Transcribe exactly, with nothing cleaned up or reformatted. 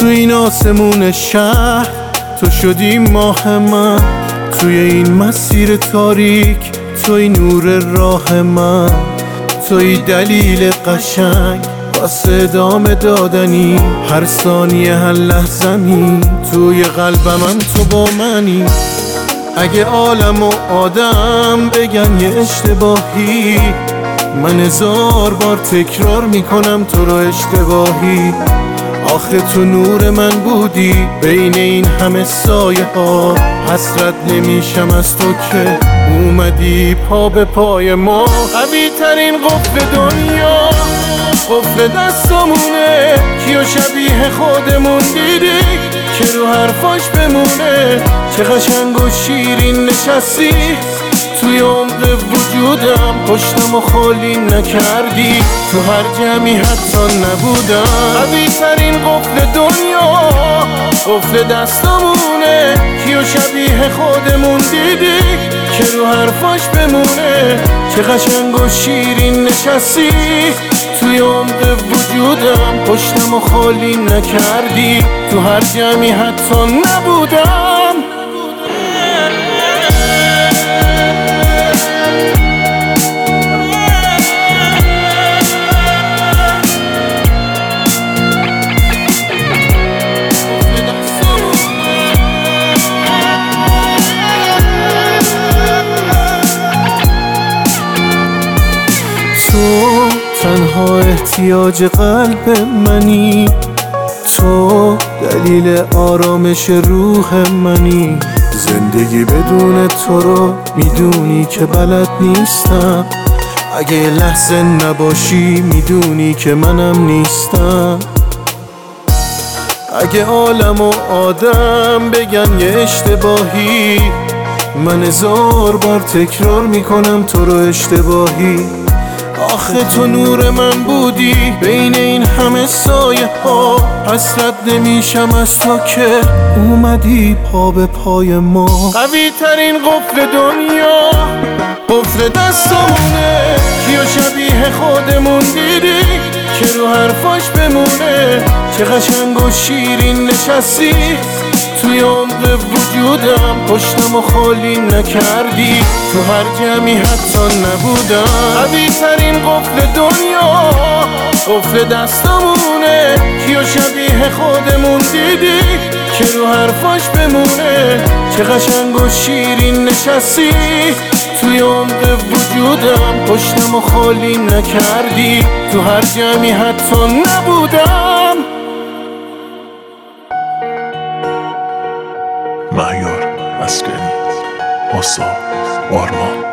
تو این آسمون شهر تو شدی ماه من، توی این مسیر تاریک توی نور راه من، توی دلیل قشنگ واسه ادامه دادنی، هر ثانیه هر لحظه‌می توی قلب من تو با منی. اگه عالم و آدم بگن یه اشتباهی، من هزار بار تکرار میکنم تو رو اشتباهی. آخه تو نور من بودی بین این همه سایه ها، حسرت نمیشم از تو که اومدی پا به پای ما. قوی ترین قفل دنیا قفل دستامونه، کیو شبیه خودمون دیدی که رو حرفاش بمونه. چه قشنگ و شیرین نشستی توی عمق وجودم، پشتم و خالی نکردی، تو هر جمعی حتی نبودم. قوی ترین قفل دنیا قفل دستامونه، کیو شبیه خودمون دیدی که رو حرفاش بمونه. چه قشنگ و شیرین نشستی توی عمق وجودم، پشتم و خالی نکردی، تو هر جمعی حتی نبودم. تو تنها احتیاج قلب منی، تو دلیل آرامش روح منی. زندگی بدون تو رو میدونی که بلد نیستم، اگه یه لحظه نباشی میدونی که منم نیستم. اگه عالم و آدم بگن یه اشتباهی، من هزار بار تکرار میکنم تو رو اشتباهی. آخه تو نور من بودی بین این همه سایه ها، حسرت نمیشم از تو که اومدی پا به پای ما. قوی ترین قفل دنیا قفل دستامونه، کیو شبیه خودمون دیدی که رو حرفاش بمونه. چه قشنگ و شیرین نشستی توی عمق وجودم، پشتم و خالی نکردی، تو هر جمعی حتی نبودم. قوی ترین قفل دنیا قفل دستامونه، کیو شبیه خودمون دیدی که رو حرفاش بمونه. چه قشنگ و شیرین نشستی توی عمق وجودم، پشتم و خالی نکردی، تو هر جمعی حتی نبودم. مهیار مسکنی، آسا، آرمان.